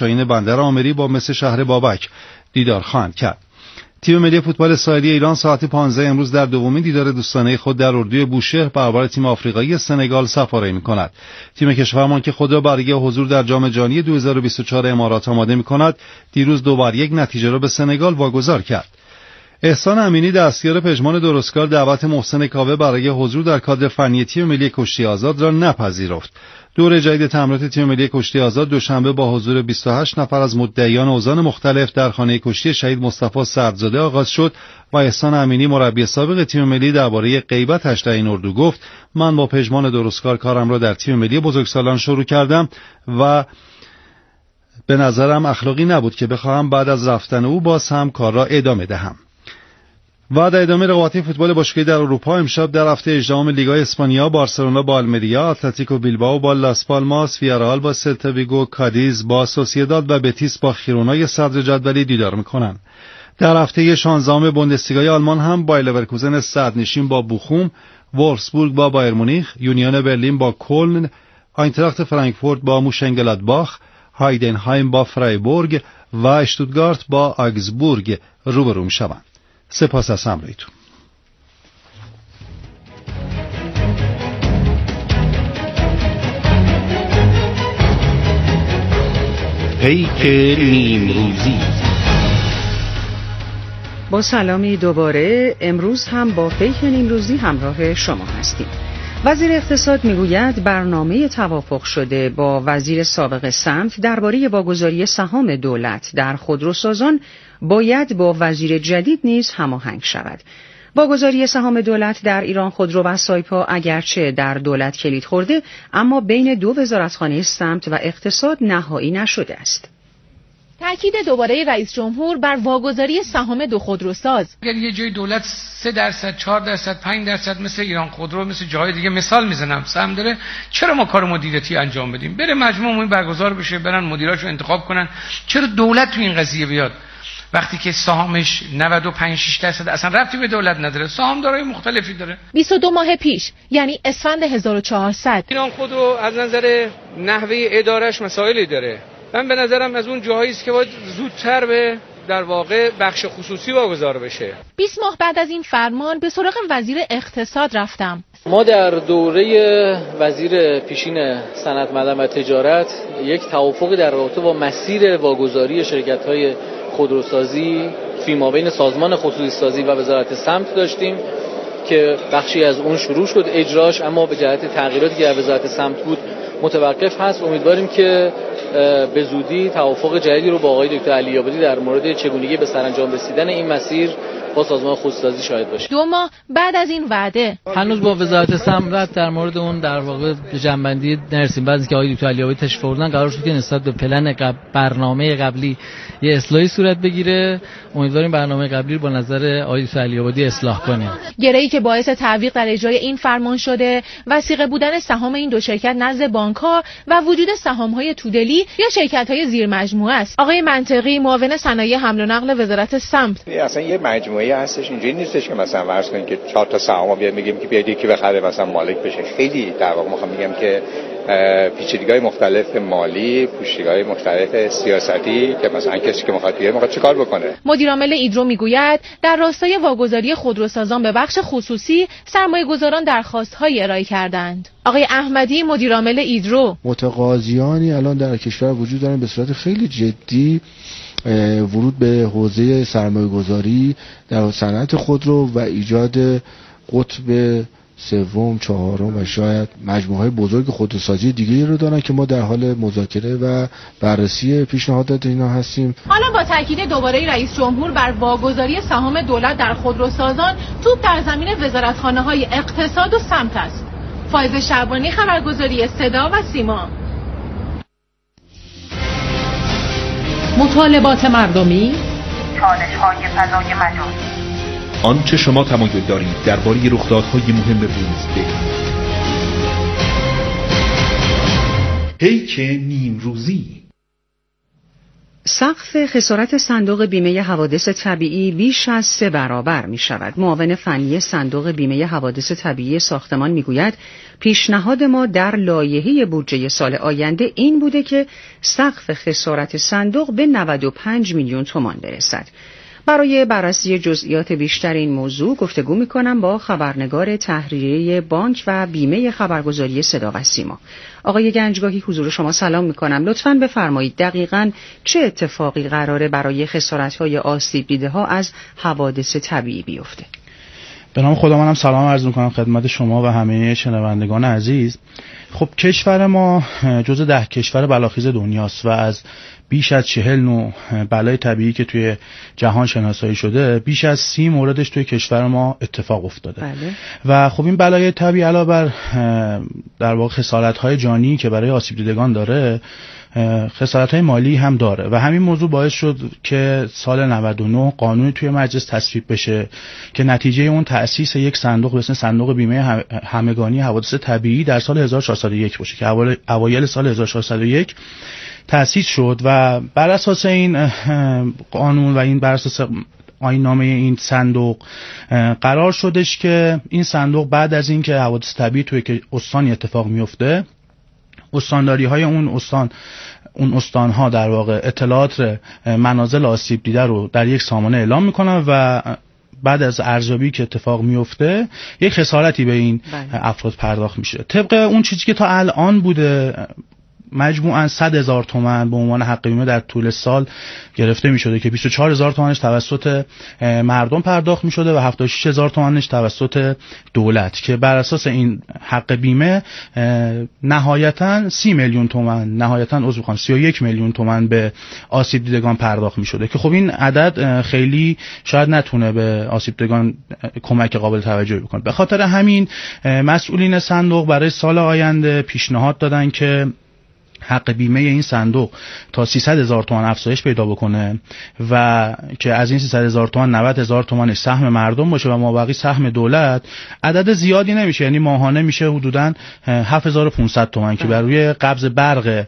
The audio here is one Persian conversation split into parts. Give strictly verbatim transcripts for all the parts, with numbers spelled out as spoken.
شاهین بندر آمری با مس شهر بابک دیدار خواهند کرد. تیم ملی فوتبال ساحلی ایران ساعت پانزده امروز در دومین دیدار دوستانه خود در اردوی بوشهر برابر تیم آفریقایی سنگال سفاری می‌کند. تیم کشورمان که خود را برای حضور در جام جهانی دو هزار و بیست و چهار امارات آماده می‌کند، دیروز دو بر یک نتیجه را به سنگال واگذار کرد. احسان امینی دستیار پژمان درستکار دعوت محسن کاوه برای حضور در کادر فنی تیم ملی کشتی آزاد را نپذیرفت. دوره جدید تمرینات تیم ملی کشتی آزاد دوشنبه با حضور بیست و هشت نفر از مدعیان اوزان مختلف در خانه کشتی شهید مصطفی سردزاده آغاز شد و احسان امینی مربی سابق تیم ملی درباره غیبتش در این اردو گفت: من با پژمان درستکار کارم را در تیم ملی بزرگسالان شروع کردم و به نظرم اخلاقی نبود که بخواهم بعد از رفتن او باز هم کار را ادامه دهم. و در ادامه رقابت‌های فوتبال باشگاهی در اروپا امشب در هفته هجدهم لیگای اسپانیا بارسلونا با آلمریا، اتلتیکو بیلبائو با لاس پالماس، ویارال با سلتا ویگو، کادیز با سوسییداد و بتیس با خیرونای صدر جدولی دیدار می‌کنند. در هفته شانزدهم بوندسلیگای آلمان هم بایر لورکوزن صدرنشین با بوخوم، وولفسبورگ با بایر مونیخ، یونیون برلین با کلن، آینتراخت فرانکفورت با موشنگلادباخ، هایدنهایم با فرایبورگ و اشتوتگارت با آگزبورگ روبرو می‌شوند. سپاس از همراهیتون. پیک نیمروزی. با سلامی دوباره، امروز هم با پیک نیمروزی همراه شما هستیم. وزیر اقتصاد میگوید برنامه توافق شده با وزیر سابق صنعت درباره واگذاری سهام دولت در خودروسازان باید با وزیر جدید نیز هماهنگ شود. واگذاری سهام دولت در ایران خودرو و سایپا اگرچه در دولت کلید خورده، اما بین دو وزارتخانه صنعت و اقتصاد نهایی نشده است. تأکید دوباره رئیس جمهور بر واگذاری سهام دو خودروساز. اگر یه جای دولت سه درصد، چهار درصد، پنج درصد مثل ایران خودرو، مثل جای دیگه مثال میزنم سهم داره، چرا ما کار مدیریتی انجام بدیم؟ بره مجموع عمومی برگزار بشه، برن مدیراشو انتخاب کنن. چرا دولت تو این قضیه بیاد؟ وقتی که سهامش نود و پنج شش درصد اصلا ربطی به دولت نداره، سهامدارای مختلفی داره. بیست و دو ماه پیش، یعنی اسفند هزار و چهارصد، ایران خودرو از نظر نحوه ادارش مسائلی داره. من به نظرم از اون جاهایی است که باید زودتر به در واقع بخش خصوصی واگذار بشه. بیست ماه بعد از این فرمان به سراغ وزیر اقتصاد رفتم. ما در دوره وزیر پیشین صنعت، معدن و تجارت یک توافقی در رابطه با مسیر واگذاری شرکت‌های خودروسازی فیما بین سازمان خصوصی سازی و وزارت صنعت داشتیم که بخشی از اون شروع شد اجراش، اما به جهت تغییراتی که در وزارت صنعت بود متوقف هست. امیدواریم که به زودی توافق جدیدی رو با آقای دکتر علی‌آبادی در مورد چگونگی به سرانجام رسیدن این مسیر با سازمان خصوصی‌سازی شاهد باشیم. دو ماه بعد از این وعده هنوز با وزارت صنعت در مورد اون در واقع جنبندی نرسیم. بعد از اینکه آقای دکتر علی‌آبادی تشریف آوردن قرار شد که نسبت به پلن قبل، برنامه قبلی یه اصلاحی صورت بگیره. امیدواریم برنامه قبلی رو با نظر آقای دکتر علی‌آبادی اصلاح کنیم. گره‌ای که باعث تعویق در اجرای این فرمان شده، وثیقه بودن سهام این دو شرکت نزد بانک‌ها و وجود سهام‌های تودلی یا شرکت‌های زیر مجموعه است. آقای منطقی، معاون صنایع حمل و نقل وزارت صنعت، اصلا یه مجموعه هستش، اینجوری نیستش که مثلا فرض کنید که چهار تا سهامو بیاد میگیم که بیاید یکی بخره مثلا مالک بشه. خیلی در واقع میخوام بگم که پیچیدگی‌های مختلف مالی، پوشیدگی‌های مختلف سیاستی که مثلا کسی که میخواد بیاد میخواد چیکار بکنه. مدیر عامل ایدرو میگوید در راستای واگذاری خودروسازان به بخش خصوصی سرمایه‌گذاران درخواست‌های ارائه کردند. آقای احمدی، مدیر عامل ایدرو، متقاضیانی الان در کشور وجود دارن به صورت خیلی جدی ورود به حوزه سرمایه‌گذاری در صنعت خودرو و ایجاد قطب سوم، چهارم و شاید مجموعه‌های بزرگ خودروسازی دیگه‌ای رو دارن که ما در حال مذاکره و بررسی پیشنهادات اینا هستیم. حالا با تاکید دوباره رئیس جمهور بر واگذاری سهام دولت در خودروسازان، توپ در زمین وزارتخانه‌های اقتصاد و صنعت است. فایز شعبانی، خبرگزاری صدا و سیما. مطالبات مردمی، چالش‌های فضای مجازی، آنچه شما تمایل دارید درباره رخدادهای مهم روز بگویید. پیک نیمروزی. سقف خسارت صندوق بیمه حوادث طبیعی بیش از سه برابر می شود. معاون فنی صندوق بیمه حوادث طبیعی ساختمان می گوید پیشنهاد ما در لایحه بودجه سال آینده این بوده که سقف خسارت صندوق به نود و پنج میلیون تومان برسد. برای بررسی جزئیات بیشتر این موضوع گفتگو می‌کنم با خبرنگار تحریریه بانک و بیمه خبرگزاری صدا و سیما. آقای گنجگاهی، حضور شما سلام می‌کنم. لطفاً بفرمایید دقیقاً چه اتفاقی قراره برای خسارت‌های آسیب دیده‌ها از حوادث طبیعی بیفته؟ به نام خدا منم سلام عرض می‌کنم خدمت شما و همه شنوندگان عزیز. خب کشور ما جزو ده کشور بلاخیز دنیاست و از بیش از چهل نوع بلای طبیعی که توی جهان شناسایی شده بیش از سی موردش توی کشور ما اتفاق افتاده. بله. و خب این بلای طبیعی علاوه بر در واقع خسارت‌های جانی که برای آسیب دیدگان داره، خسارت‌های مالی هم داره و همین موضوع باعث شد که سال نود و نه قانونی توی مجلس تصویب بشه که نتیجه اون تأسیس یک صندوق به اسم صندوق بیمه همگانی حوادث طبیعی در سال هزار و چهارصد و یک باشه که اوایل سال هزار و چهارصد و یک تأسیس شد و بر اساس این قانون و این بر اساس آیین نامه این صندوق قرار شدش که این صندوق بعد از این که حوادث طبیعی توی استانی اتفاق میفته، استانداری های اون استان اون استانها در واقع اطلاعات منازل آسیب دیده رو در یک سامانه اعلام میکنن و بعد از ارزیابی که اتفاق میفته یک خسارتی به این بله. افراد پرداخت میشه. طبق اون چیزی که تا الان بوده مجموعاً صد هزار تومان به عنوان حق بیمه در طول سال گرفته می شده که بیست و چهار هزار تومانش توسط مردم پرداخت می شده و هفتاد و شش هزار تومانش توسط دولت که بر اساس این حق بیمه نهایتاً سی میلیون تومان نهایتاً عضو میخوام سی و یک میلیون تومان به آسیب دیدگان پرداخت می شده که خب این عدد خیلی شاید نتونه به آسیب دیدگان کمک قابل توجهی بکنه. به خاطر همین مسئولین صندوق برای سال آینده پیشنهاد دادن که حق بیمه این صندوق تا سیصد هزار تومان افزایش پیدا بکنه و که از این سیصد هزار تومان نود هزار تومانش سهم مردم باشه و مابقی سهم دولت. عدد زیادی نمیشه، یعنی ماهانه میشه حدوداً هفت هزار و پانصد تومان که بر روی قبض برق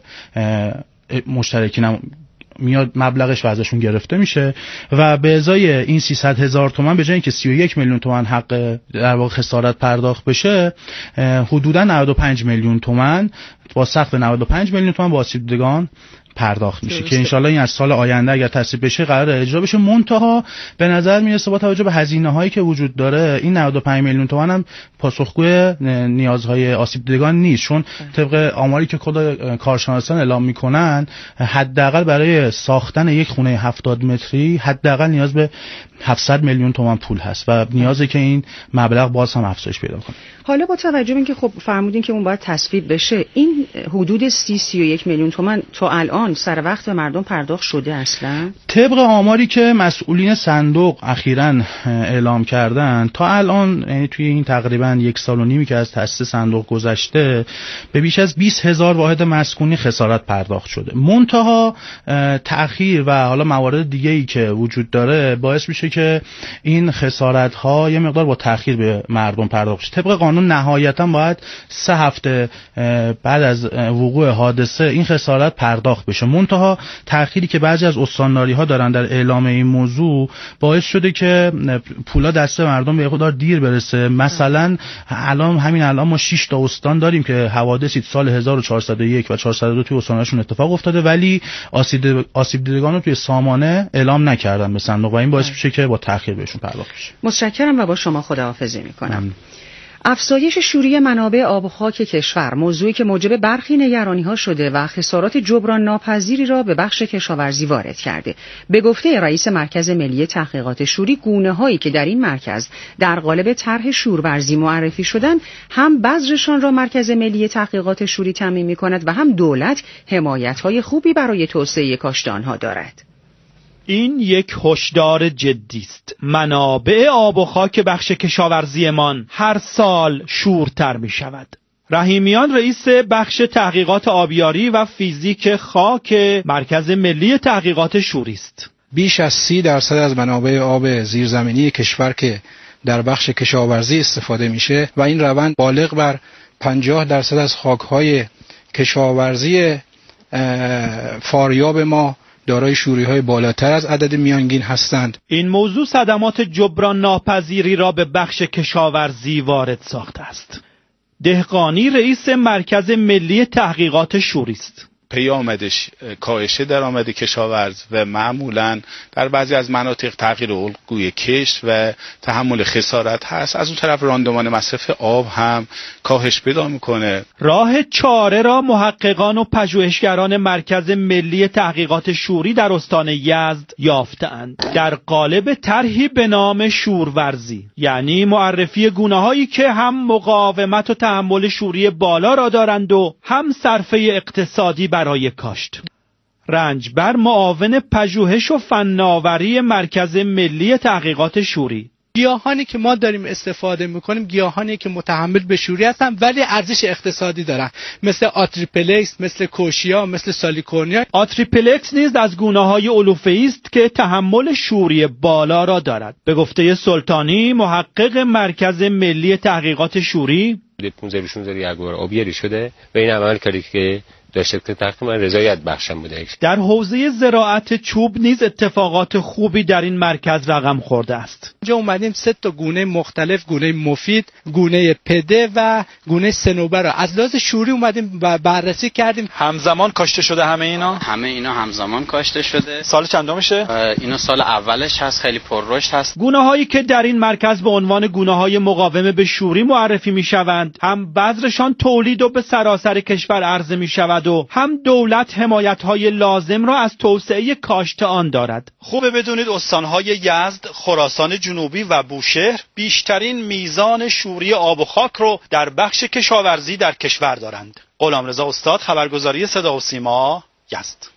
مشترکین میاد مبلغش و ازشون گرفته میشه و به ازای این سیصد هزار تومان به جای اینکه سی و یک میلیون تومان حق در واقع خسارت پرداخت بشه، حدوداً نود و پنج میلیون تومان با سقف نود و پنج میلیون تومان با آسیب دیدگان پرداخت میشه که انشالله این از سال آینده اگر تصویب بشه قرار اجرا بشه. منتها به نظر میرسه با توجه به هزینه هایی که وجود داره این نود و پنج میلیون تومان هم پاسخگوی نیازهای آسیب دیدگان نیست، چون طبق آماری که کل کارشناسان اعلام میکنن حداقل برای ساختن یک خونه هفتاد متری حداقل نیاز به هفتصد میلیون تومان پول هست و نیازه که این مبلغ باز هم افزایش پیدا کنه. حالا با توجه به اینکه خب فرمودین که اون باید تصویب بشه، این حدود سی سی و یک میلیون تومان تا الان سر وقت به مردم پرداخت شده اصلا؟ طبق آماری که مسئولین صندوق اخیراً اعلام کردن تا الان، یعنی توی این تقریباً یک سال و نیمی که از تأسیس صندوق گذشته، به بیش از بیست هزار واحد مسکونی خسارت پرداخت شده. منتها تأخیر و حالا موارد دیگه‌ای که وجود داره باعث میشه که این خسارت ها یه مقدار با تأخیر به مردم پرداخت شه. طبق قانون نهایتاً باید سه هفته بعد از وقوع حادثه این خسارت پرداخت بشه. منتها تأخیری که بعضی از استانداری ها دارن در اعلام این موضوع باعث شده که پولا دست مردم به خودار دیر برسه. مثلا الان همین الان ما شش تا استان داریم که حوادثی سال هزار و چهارصد و یک و چهارصد و دو توی استاناشون اتفاق افتاده ولی آسیب آسیب دیدگان رو توی سامانه اعلام نکردن به صندوق و این باعث میشه که با تأخیر بهشون پرداخت بشه. متشکرم و با شما خداحافظی میکنم. افزایش شوری منابع آب و خاک کشور موضوعی که موجب برخی نگرانی‌ها شده و خسارات جبران ناپذیری را به بخش کشاورزی وارد کرده. به گفته رئیس مرکز ملی تحقیقات شوری، گونه‌هایی که در این مرکز در قالب طرح شورورزی معرفی شدند هم بذرشان را مرکز ملی تحقیقات شوری تامین می‌کند و هم دولت حمایت‌های خوبی برای توسعه کاشت آنها دارد. این یک هشدار جدی است. منابع آب و خاک بخش کشاورزیمان هر سال شورتر می شود. رحیمیان رئیس بخش تحقیقات آبیاری و فیزیک خاک مرکز ملی تحقیقات شوری است. بیش از سی درصد از منابع آب زیرزمینی کشور که در بخش کشاورزی استفاده میشه و این روند بالغ بر پنجاه درصد از خاک‌های کشاورزی فاریاب ما دارای شوری‌های بالاتر از عدد میانگین هستند. این موضوع صدمات جبران ناپذیری را به بخش کشاورزی وارد ساخته است. دهقانی رئیس مرکز ملی تحقیقات شوری است. پیامدش کاهش درآمد کشاورز و معمولاً در بعضی از مناطق تغییر الگوی کشت و تحمل خسارت هست. از اون طرف راندمان مصرف آب هم کاهش پیدا میکنه. راه چاره را محققان و پژوهشگران مرکز ملی تحقیقات شوری در استان یزد یافته‌اند در قالب طرحی به نام شورورزی، یعنی معرفی گونه‌هایی که هم مقاومت و تحمل شوری بالا را دارند و هم صرفه اقتصادی برای کاشت. رنجبر معاون پژوهش و فناوری مرکز ملی تحقیقات شوری: گیاهانی که ما داریم استفاده میکنیم گیاهانی که متحمل به شوری هستن ولی ارزش اقتصادی دارن، مثل آتریپلکس، مثل کوشیا، مثل سالیکورنیا. آتریپلکس نیز از گونه‌های علوفه‌ای است که تحمل شوری بالا را دارد. به گفته سلطانی محقق مرکز ملی تحقیقات شوری: پانزده شانزده یکبار آبیاری شده و این عمل کردی که داشته که تقریبا رضایت بخشم بوده. در حوزه زراعت چوب نیز اتفاقات خوبی در این مرکز رقم خورده است. اینجا اومدیم سه تا گونه مختلف، گونه مفید، گونه پده و گونه صنوبر را از لحاظ شوری اومدیم و بررسی کردیم. همزمان کاشته شده همه اینا؟ همه اینا همزمان کاشته شده. سال چندمشه؟ اینا سال اولش هست، خیلی پررشد هست. گونه‌هایی که در این مرکز به عنوان گونه‌های مقاوم به شوری معرفی می‌شوند، هم بذرشان تولید و به سراسر کشور عرضه می‌شود و هم دولت حمایت‌های لازم را از توسعه کاشت آن دارد. خوبه بدونید استان‌های یزد، خراسان جنوبی و بوشهر بیشترین میزان شوری آب و خاک رو در بخش کشاورزی در کشور دارند. غلامرضا استاد، خبرگزاری صدا و سیما، یزد.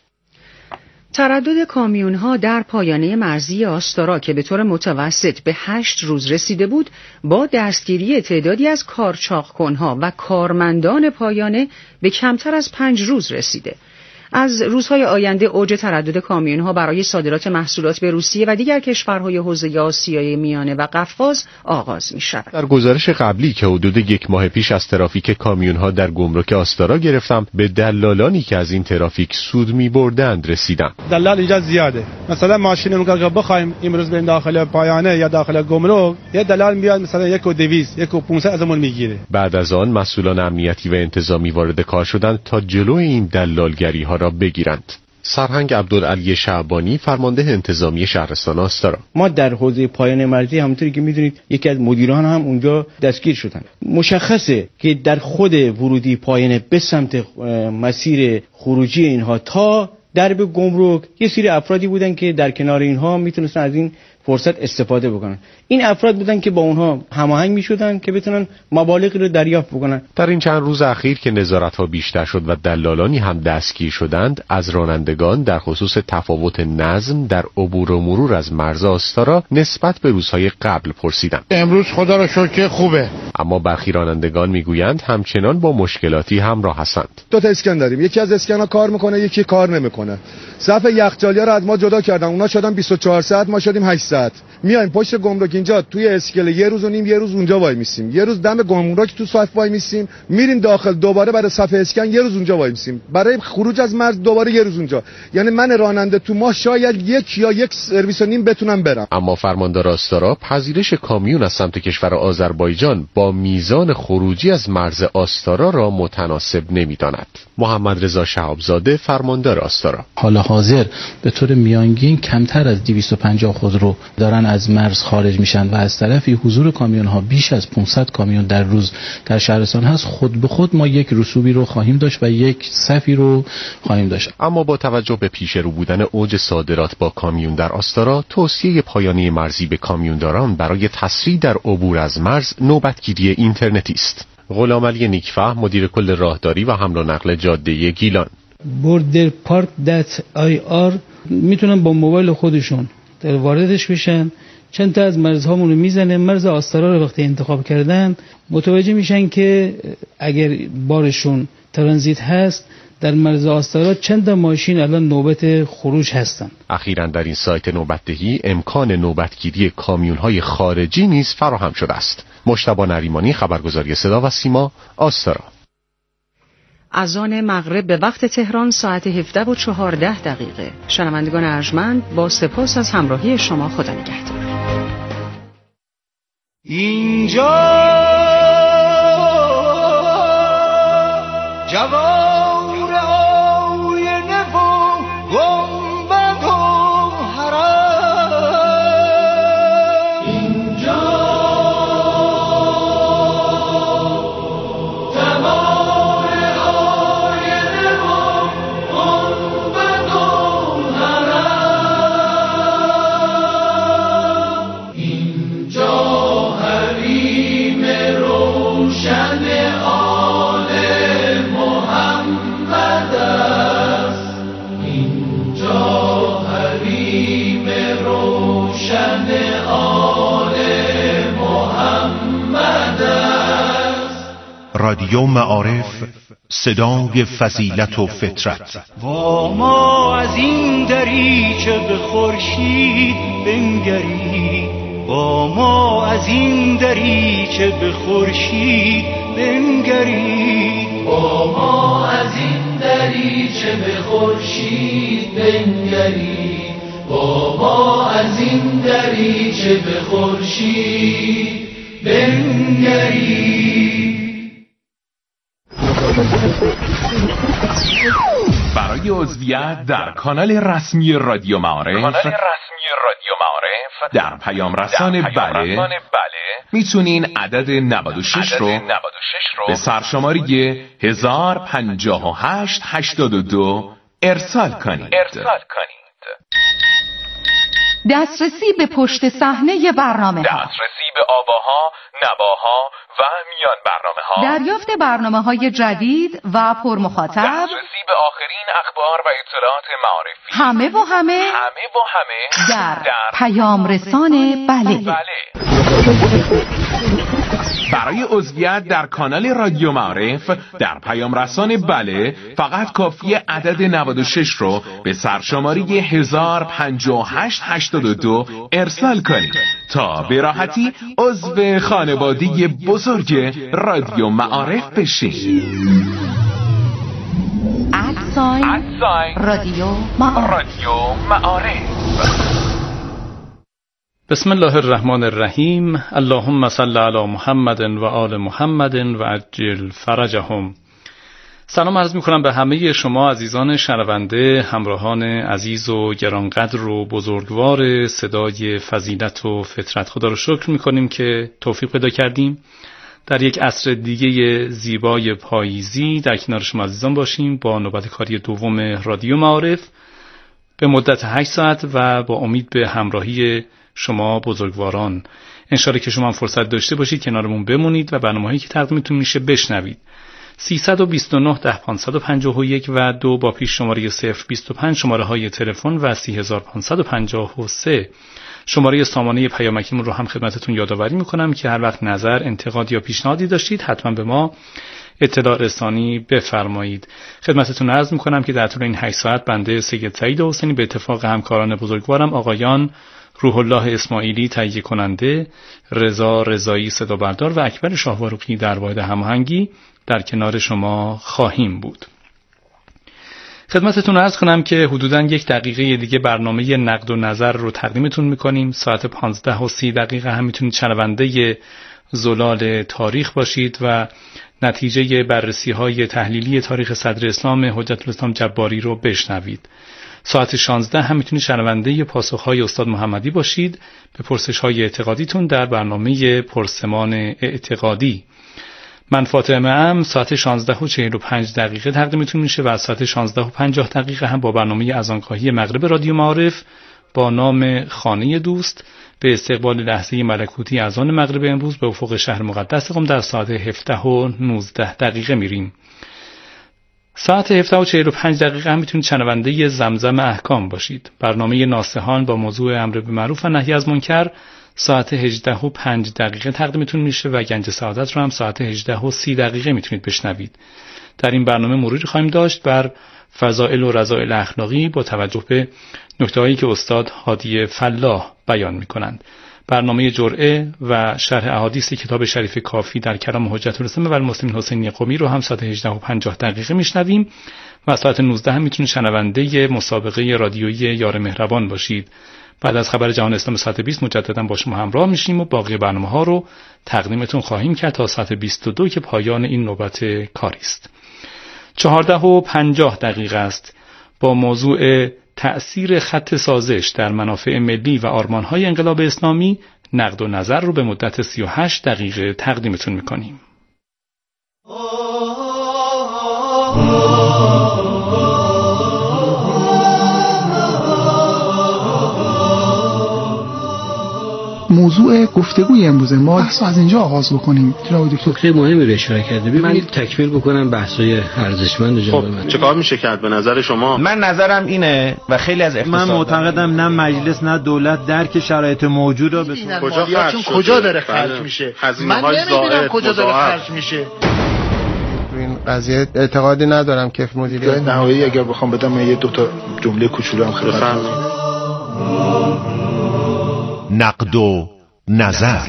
تردد کامیون‌ها در پایانه مرزی آستارا که به طور متوسط به هشت روز رسیده بود، با دستگیری تعدادی از کارچاق‌کن‌ها و کارمندان پایانه به کمتر از پنج روز رسیده. از روزهای آینده اوج تردد کامیون‌ها برای صادرات محصولات به روسیه و دیگر کشورهای حوزه آسیای میانه و قفقاز آغاز می‌شود. در گزارش قبلی که حدود یک ماه پیش از ترافیک کامیون‌ها در گمرک آستارا گرفتم، به دلالانی که از این ترافیک سود می‌بردند رسیدم. دلال اینجا زیاده. مثلا ماشین که بخوایم امروز بریم داخل پایانه یا داخل گمرک، یه دلال میاد مثلا یک و دویست، یک و پانصد ازمون میگیره. بعد از آن مسئولان امنیتی و انتظامی وارد کار شدند تا جلوی این دلالگری‌ها را بگیرند. سرهنگ عبدالعلی شعبانی، فرمانده انتظامی شهرستان آستارا: ما در حوزه پایان مرزی همونطوری که میدونید یکی از مدیران هم اونجا دستگیر شدن. مشخصه که در خود ورودی پایانه به سمت مسیر خروجی اینها تا درب گمرک یه سری افرادی بودن که در کنار اینها میتونستن از این فرصت استفاده بکنن. این افراد بودن که با اونها هماهنگ میشدن که بتونن مبالغی رو دریافت بکنن. در این چند روز اخیر که نظارت‌ها بیشتر شد و دلالانی هم دستگیر شدند، از رانندگان در خصوص تفاوت نظم در عبور و مرور از مرز آستارا نسبت به روزهای قبل پرسیدم. امروز خدا رو شکر خوبه، اما برخی رانندگان میگویند همچنان با مشکلاتی همراه هستند. دو تا اسکن داریم، یکی از اسکن‌ها کار میکنه، یکی کار نمیکنه. صف یخچالیا رو از ما جدا کردن، اونا شدن بیست و چهار ساعت، ما شدیم هشت ساعت. میایم پشت گمرک اینجا توی اسکله یه روز و نیم، یه روز اونجا وای میسیم، یه روز دم گمرک تو صف وای میسیم، میریم داخل دوباره برای صف اسکن یه روز اونجا وای میسیم، برای خروج از مرز دوباره یه روز اونجا. یعنی من راننده تو ماه شاید یک یا یک سرویس و نیم بتونم برم. اما فرماندار آستارا پذیرش کامیون از سمت کشور آذربایجان با میزان خروجی از مرز آستارا را متناسب نمیداند. محمد رضا شهابزاده، فرماندار آستارا: حال حاضر به طور میانگین کمتر از دویست و پنجاه خودرو دارن از مرز خارج میشن و از طرفی حضور کامیون ها بیش از پانصد کامیون در روز در شهرستان هست. خود به خود ما یک رسوبی رو خواهیم داشت و یک صفی رو خواهیم داشت. اما با توجه به پیش رو بودن اوج صادرات با کامیون در آستارا، توصیه پایانی مرزی به کامیونداران برای تسریع در عبور از مرز نوبتگیری اینترنتی است. غلامعلی نیکفهم، مدیر کل راهداری و حمل و نقل جاده گیلان: border park dot i r میتونن با موبایل خودشون در واردش بشن، چند تا از مرزهامون رو میزنه، مرز آستارا رو وقتی انتخاب کردن متوجه میشن که اگر بارشون ترانزیت هست در مرز آستارا چند تا ماشین الان نوبت خروج هستن. اخیراً در این سایت نوبتدهی امکان نوبتگیری کامیون‌های خارجی نیز فراهم شده است. مجتبی نریمانی، خبرگزاری صدا و سیما، آستارا. اذان مغرب به وقت تهران ساعت هفده و چهارده دقیقه. شنوندگان ارجمند، با سپاس از همراهی شما، خدا نگهدار. اینجا جوار آینه و گنبد و حرم، اینجا جوار آینه و گنبد و حرم، اینجا حریم روشن رادیو معارف، صدای فضیلت و فطرت. و ما از این دریچه به خورشید بنگرید، و ما از این دریچه به خورشید بنگرید، و ما از این دریچه به خورشید بنگرید، و ما از این دریچه به خورشید بنگرید. برای عضویت در کانال رسمی رادیو معارف، کانال رسمی رادیو معارف در پیام رسان بله, بله میتونین عدد نود و شش رو, رو به سرشماری هزار و پنجاه و هشت هشتاد و دو ارسال کنید. ارسال کنید. دسترسی به پشت صحنه برنامه ها، دسترسی به آواها، نواها و میان برنامه ها، دریافت برنامه های جدید و پرمخاطب، دسترسی به آخرین اخبار و اطلاعات معارفی، همه و همه همه و همه در, در پیام رسان بله, بله. برای عضویت در کانال رادیو معارف در پیام رسان بله فقط کافی عدد نود و شش رو به سرشماری هزار و پنجاه و هشت هشتاد و دو ارسال کنید تا به راحتی عضو خانواده بزرگ رادیو معارف بشید. ادساین رادیو معارف. رادیو معارف. بسم الله الرحمن الرحیم. اللهم صل علی محمد و آل محمد و عجل فرجهم. سلام عرض میکنم به همه شما عزیزان شنونده، همراهان عزیز و گرانقدر و بزرگوار صدای فضیلت و فطرت. خدا رو شکر میکنیم که توفیق پیدا کردیم در یک عصر دیگه زیبای پاییزی در کنار شما عزیزان باشیم با نوبت کاری دوم رادیو معارف به مدت هشت ساعت و با امید به همراهی شما بزرگواران. انشالله که شما هم فرصت داشته باشید کنارمون بمونید و برنامه‌هایی که تقدیمتون میشه بشنوید. سیصد و بیست و نه ده پانصد و پنجاه و یک و دو با پیش شماره صفر بیست و پنج شماره های تلفن و سی هزار و پانصد و پنجاه و سه شماره سامانه پیامکیمون رو هم خدمتتون یادآوری میکنم که هر وقت نظر، انتقاد یا پیشنهادی داشتید حتما به ما اطلاع رسانی بفرمایید. خدمتتون عرض میکنم که در طول این هشت ساعت بنده سید سعید حسینی به اتفاق همکاران بزرگوارم آقایان روح الله اسماعیلی تهیه کننده، رضا رضایی صدا بردار و اکبر شاهوارقی در واحد هماهنگی در کنار شما خواهیم بود. خدمتتون عرض کنم که حدوداً یک دقیقه دیگه برنامه نقد و نظر رو تقدیمتون میکنیم. ساعت پانزده و سی دقیقه هم میتونید شنونده زلال تاریخ باشید و نتیجه بررسی های تحلیلی تاریخ صدر اسلام حجت الاسلام جباری رو بشنوید. ساعت شانزده هم میتونید شنونده پاسخهای استاد محمدی باشید به پرسش‌های اعتقادیتون در برنامه پرسمان اعتقادی. من فاطمه ام ساعت شانزده و چهل و پنج دقیقه تقدیمتون میشه و ساعت شانزده و پنجاه دقیقه هم با برنامه اذانگاهی مغرب رادیو معارف با نام خانه دوست به استقبال لحظه ملکوتی اذان مغرب امروز به افق شهر مقدس قم در ساعت هفده و نوزده دقیقه میریم. ساعت هفده و چهل و پنج دقیقه هم میتونید شنونده زمزم احکام باشید. برنامه ناصحان با موضوع امر به معروف و نهی از منکر ساعت هجده و پنج دقیقه تقدیمتون میشه و گنج سعادت رو هم ساعت هجده و سی دقیقه میتونید بشنوید. در این برنامه مروری خواهیم داشت بر فضائل و رذائل اخلاقی با توجه به نکته‌هایی که استاد هادی فلاح بیان میکنند. برنامه جرعه و شرح احادیث کتاب شریف کافی در کلام حجت الاسلام و المسلمین حسینی قمی رو هم ساعت هجده و پنجاه دقیقه میشنویم و ساعت نوزده هم میتونید شنونده مسابقه رادیویی یار مهربان باشید. بعد از خبر جهان اسلام ساعت بیست مجددا با شما همراه میشیم و باقی برنامه‌ها رو تقدیمتون خواهیم کرد تا ساعت بیست و دو که پایان این نوبت کاری است. چهارده و پنجاه دقیقه است. با موضوع تأثیر خط سازش در منافع ملی و آرمان‌های انقلاب اسلامی نقد و نظر رو به مدت سی و هشت دقیقه تقدیمتون می‌کنیم. موضوع گفتگوی امروز ما بحث از اینجا آغاز بکنیم. جناب دکتر خیلی مهمی رو اشاره کرده. ببینید من تکمیل بکنم بحث‌های ارزشمند جناب من. چه کار میشه کرد به نظر شما؟ من نظرم اینه و خیلی از اقتصاد من معتقدم نه مجلس نه دولت درک شرایط موجود رو به کجا خرج کجا داره خرج میشه. من نمیدونم کجا داره خرج میشه. این قضیه اعتقادی ندارم که مدیریت نهایی اگر بخوام بدم من یه دو تا جمله کوچولو هم خدمتتون نقد و نظر.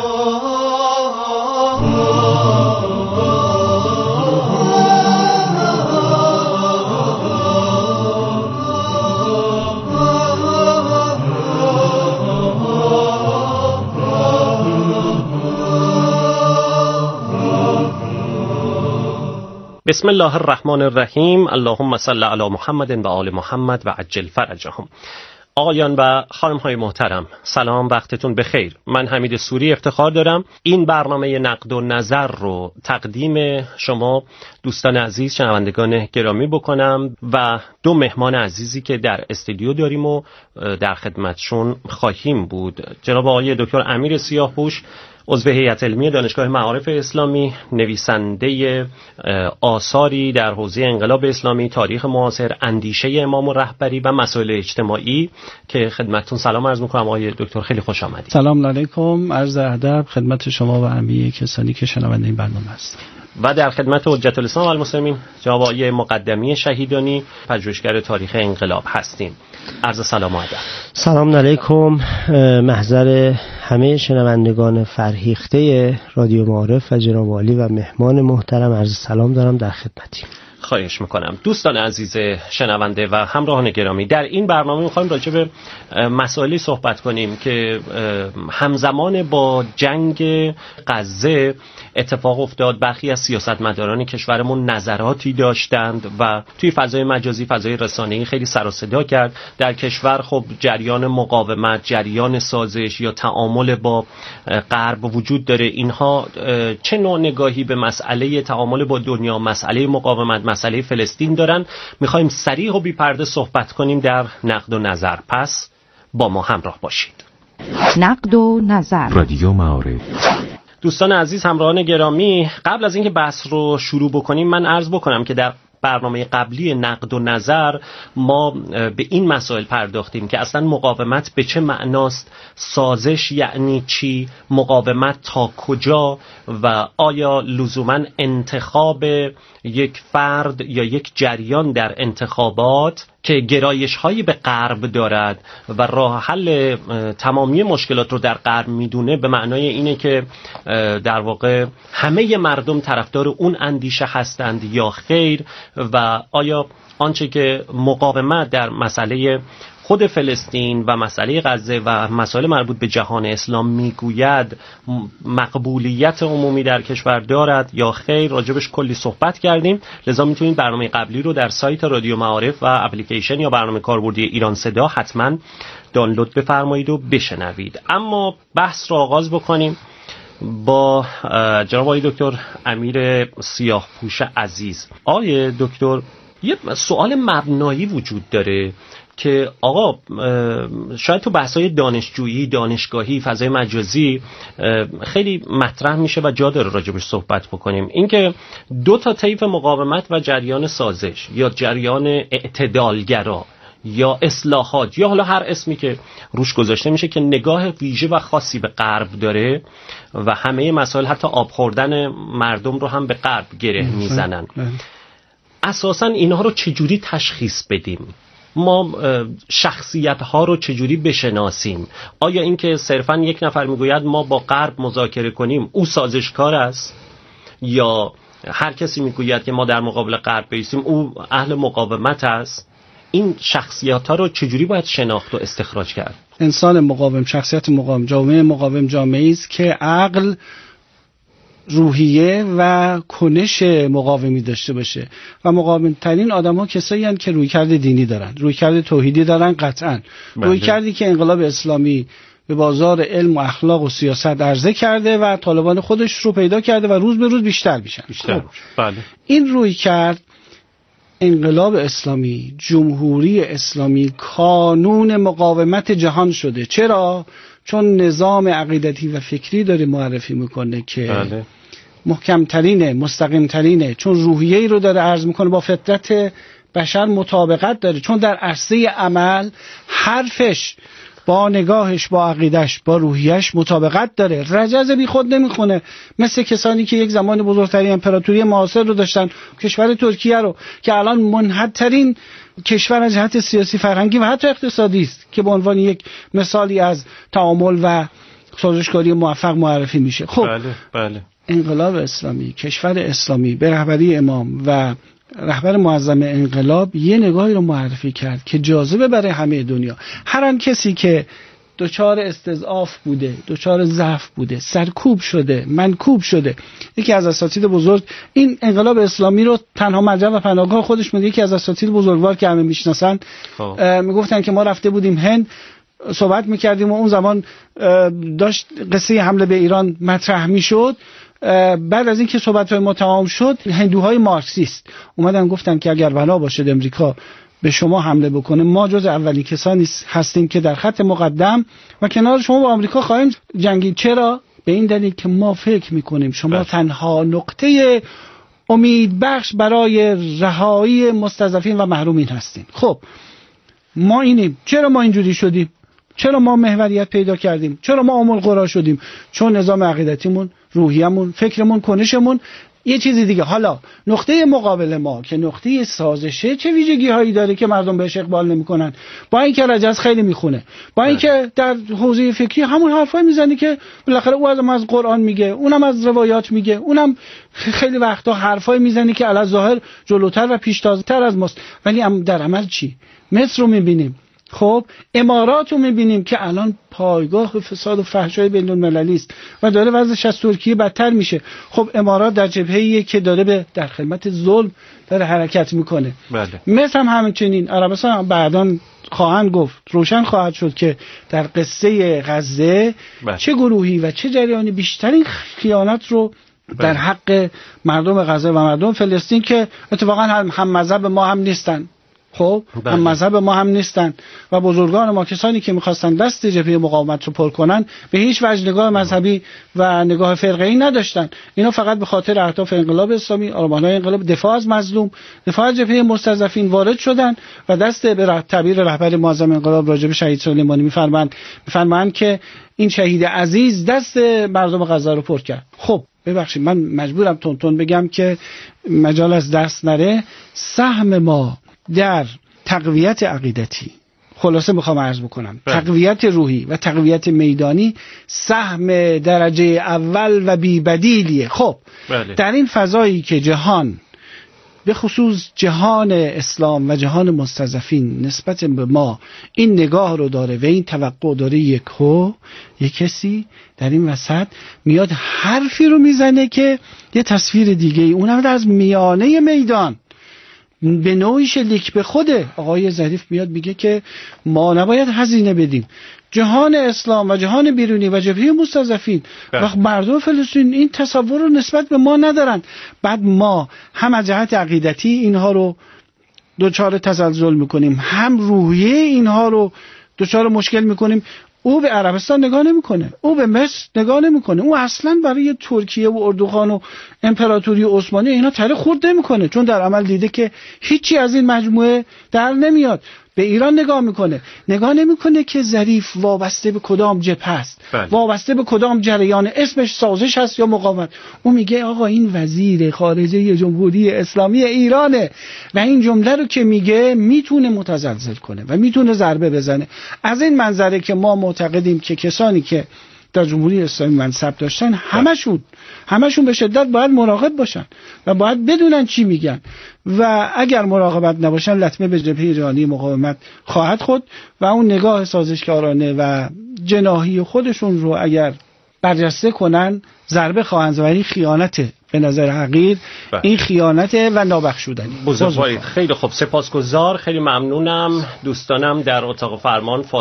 بسم الله الرحمن الرحیم. اللهم صل علی محمد و آل محمد و عجل فرجهم. آقایان و خانم های محترم، سلام، وقتتون بخیر. من حمید سوری افتخار دارم این برنامه نقد و نظر رو تقدیم شما دوستان عزیز شنوندگان گرامی بکنم و دو مهمان عزیزی که در استودیو داریم و در خدمتشون خواهیم بود. جناب آقای دکتر امیر سیاهپوش، عضو هیئت علمی دانشگاه معارف اسلامی، نویسنده آثاری در حوزه انقلاب اسلامی، تاریخ معاصر، اندیشه امام و رهبری و مسائل اجتماعی که خدمتتون سلام عرض می‌کنم. آقای دکتر خیلی خوش آمدید. سلام علیکم، عرض ادب خدمت شما و همه کسانی که شنونده این برنامه هستند. و در خدمت حجت الاسلام و المسلمین جناب آقای مقدمی شهیدانی، پژوهشگر تاریخ انقلاب هستیم. عرض سلام و ادب. سلام علیکم، محضر همه شنوندگان فرهیخته رادیو معارف و جناب عالی و مهمان محترم عرض سلام دارم در خدمتیم. خواهش میکنم. دوستان عزیز شنونده و همراهان گرامی، در این برنامه میخوایم راجع به مسائلی صحبت کنیم که همزمان با جنگ غزه اتفاق افتاد. برخی از سیاستمداران کشورمون نظراتی داشتند و توی فضای مجازی، فضای رسانه‌ای خیلی سر و صدا کرد. در کشور خب جریان مقاومت، جریان سازش یا تعامل با غرب وجود داره. اینها چه نوع نگاهی به مسئله تعامل با دنیا، مسئله مقاومت، مسئله فلسطین دارن؟ میخوایم صریح و بی پرده صحبت کنیم در نقد و نظر. پس با ما همراه باشید. نقد و نظر، رادیو معارف. دوستان عزیز، همراهان گرامی، قبل از اینکه بحث رو شروع بکنیم من عرض بکنم که در برنامه قبلی نقد و نظر ما به این مسائل پرداختیم که اصلا مقاومت به چه معناست، سازش یعنی چی، مقاومت تا کجا و آیا لزوما انتخاب یک فرد یا یک جریان در انتخابات که گرایش هایی به غرب دارد و راه حل تمامی مشکلات رو در غرب میدونه به معنای اینه که در واقع همه مردم طرفدار اون اندیشه هستند یا خیر، و آیا آنچه که مقاومت در مسئله خود فلسطین و مسئله غزه و مسائل مربوط به جهان اسلام میگوید مقبولیت عمومی در کشور دارد یا خیر. راجبش کلی صحبت کردیم، لذا میتونید برنامه قبلی رو در سایت رادیو معارف و اپلیکیشن یا برنامه کاربردی ایران صدا حتما دانلود بفرمایید و بشنوید. اما بحث رو آغاز بکنیم با جناب آقای دکتر امیر سیاهپوش عزیز. آقای دکتر، یه سوال مبنایی وجود داره که آقا شاید تو بحث‌های دانشجویی، دانشگاهی، فضای مجازی خیلی مطرح میشه و جا داره راجبش صحبت بکنیم. اینکه دو تا طیف مقاومت و جریان سازش یا جریان اعتدالگرا یا اصلاحات یا حالا هر اسمی که روش گذاشته میشه که نگاه ویژه و خاصی به غرب داره و همه مسائل حتی آب خوردن مردم رو هم به غرب گره میزنن. اساساً اینها رو چجوری تشخیص بدیم؟ ما شخصیت ها رو چجوری بشناسیم؟ آیا اینکه صرفا یک نفر میگوید ما با غرب مذاکره کنیم او سازشکار است، یا هر کسی میگوید که ما در مقابل غرب بایستیم او اهل مقاومت است؟ این شخصیت ها رو چجوری باید شناخت و استخراج کرد؟ انسان مقاوم، شخصیت مقاوم، جامعه مقاوم جامعه‌ای است که عقل، روحیه و کنش مقاومی داشته باشه و مقاوم ترین آدم ها کسایی هستند که رویکرد دینی دارن، رویکرد توحیدی دارن، قطعا رویکردی که انقلاب اسلامی به بازار علم و اخلاق و سیاست عرضه کرده و طالبان خودش رو پیدا کرده و روز به روز بیشتر میشن. بیشتر. خب. بله. این رویکرد انقلاب اسلامی، جمهوری اسلامی، کانون مقاومت جهان شده. چرا؟ چون نظام عقیدتی و فکری داره معرفی میکنه که بله. محکمترینه، مستقیمترینه، چون روحیه‌ای رو داره عرض میکنه با فطرت بشر مطابقت داره، چون در عرصه عمل حرفش با نگاهش، با عقیدش، با روحیش مطابقت داره، رجز بی خود نمیخونه، مثل کسانی که یک زمان بزرگترین امپراتوری معاصر رو داشتن، کشور ترکیه رو که الان منحدترین کشور از جهت سیاسی، فرهنگی و حتی اقتصادی است که به عنوان یک مثالی از تعامل و سازشکاری موفق معرفی میشه. خب بله بله. انقلاب اسلامی، کشور اسلامی به رهبری امام و رهبر معظم انقلاب یه نگاهی رو معرفی کرد که جاذبه برای همه دنیا. هر آن کسی که دچار استضعاف بوده، دچار ضعف بوده، سرکوب شده، منکوب شده، یکی از اساتید بزرگ این انقلاب اسلامی رو تنها مرجع و پناهگاه خودش میگه، یکی از اساتید بزرگوار که همه میشناسن میگفتن که ما رفته بودیم هند، صحبت میکردیم و اون زمان داشت قصه حمله به ایران مطرح میشد. بعد از اینکه صحبت‌های ما تمام شد، هندوهای مارکسیست اومدن گفتن که اگر بنا باشد امریکا به شما حمله بکنه، ما جز اولین کسانی هستیم که در خط مقدم و کنار شما با آمریکا خواهیم جنگید. چرا؟ به این دلیل که ما فکر میکنیم شما بس. تنها نقطه امید بخش برای رهایی مستضعفین و محرومین هستین. خب ما اینیم. چرا ما اینجوری شدیم؟ چرا ما محوریت پیدا کردیم؟ چرا ما ام القرا شدیم؟ چون نظام عقیدتیمون، روحیمون، فکرمون، کنشمون یه چیزی دیگه. حالا نقطه مقابل ما که نقطه سازشه چه ویژگی هایی داره که مردم بهش اقبال نمیکنن؟ با اینکه رجز خیلی میخونه، با اینکه در حوزه فکری همون حرفای میزنه که بالاخره او هم از قرآن میگه، اونم از روایات میگه، اونم خیلی وقتا حرفای میزنه که علی ظاهر جلوتر و پیشتازتر از ماست، ولی در عمل چی؟ مصر رو میبینیم، خب امارات رو میبینیم که الان پایگاه فساد و فحشای بین المللی است و داره وضعش از ترکیه بدتر میشه. خب امارات در جبهه‌ایه که داره به در خدمت ظلم داره حرکت میکنه. بله. مصر هم همچنین، عربستان هم بعداً خواهند گفت، روشن خواهد شد که در قصه غزه بله. چه گروهی و چه جریانی بیشترین خیانت رو بله. در حق مردم غزه و مردم فلسطین که اتفاقا هم, هم مذهب ما هم نیستن، خب هم مذهب ما هم نیستن و بزرگان ما، کسانی که میخواستن دست جبهه مقاومت رو پر کنن، به هیچ وجه نگاه مذهبی و نگاه فرقه‌ای نداشتن. اینا فقط به خاطر اهداف انقلاب اسلامی، آرمان‌های انقلاب، دفاع از مظلوم، دفاع از جبهه مستضعفین وارد شدن و دست به تعبیر رهبر معظم انقلاب راجع به شهید سلیمانی میفرمایند میفرمایند که این شهید عزیز دست مردم غزه رو پر کرد. خب ببخشید من مجبورم تون تون بگم که مجال از دست نره. سهم ما در تقویت عقیدتی، خلاصه میخوام عرض بکنم، بله. تقویت روحی و تقویت میدانی سهم درجه اول و بی بدیلیه. خب بله. در این فضایی که جهان به خصوص جهان اسلام و جهان مستضعفین نسبت به ما این نگاه رو داره و این توقع داره، یک هو یک کسی در این وسط میاد حرفی رو میزنه که یه تصویر دیگه ای، اونم از میانه میدان به نوعی شلیک به خوده. آقای ظریف میاد میگه که ما نباید هزینه بدیم، جهان اسلام و جهان بیرونی و جبهه مستضعفین و مردم فلسطین این تصور رو نسبت به ما ندارن. بعد ما هم از جهت عقیدتی اینها رو دوچار تزلزل میکنیم، هم روحیه اینها رو دوچار مشکل میکنیم. او به عربستان نگاه نمیکنه، او به مصر نگاه نمیکنه، او اصلا برای ترکیه و اردوغان و امپراتوری عثمانی اینا تره خورد نمیکنه، چون در عمل دیده که هیچی از این مجموعه در نمیاد. به ایران نگاه میکنه، نگاه نمیکنه که ظریف وابسته به کدام جبهه است، بله. وابسته به کدام جریان، اسمش سازش هست یا مقاومت. اون میگه آقا این وزیر خارجه جمهوری اسلامی ایرانه و این جمله رو که میگه میتونه متزلزل کنه و میتونه ضربه بزنه. از این منظره که ما معتقدیم که کسانی که در جمهوری اسلامی منصب داشتن همشون همشون به شدت باید مراقب باشن و باید بدونن چی میگن و اگر مراقبت نباشن لطمه به جبهه ایرانی مقاومت خواهد خورد و اون نگاه سازشکارانه و جناحی خودشون رو اگر برجسته کنن ضربه خواهند زد. خیانته به نظر حقیر، این خیانته و نابخشودنی. بزرگوارید. خیلی خوب، سپاسگزار، خیلی ممنونم. دوستانم در اتاق فرمان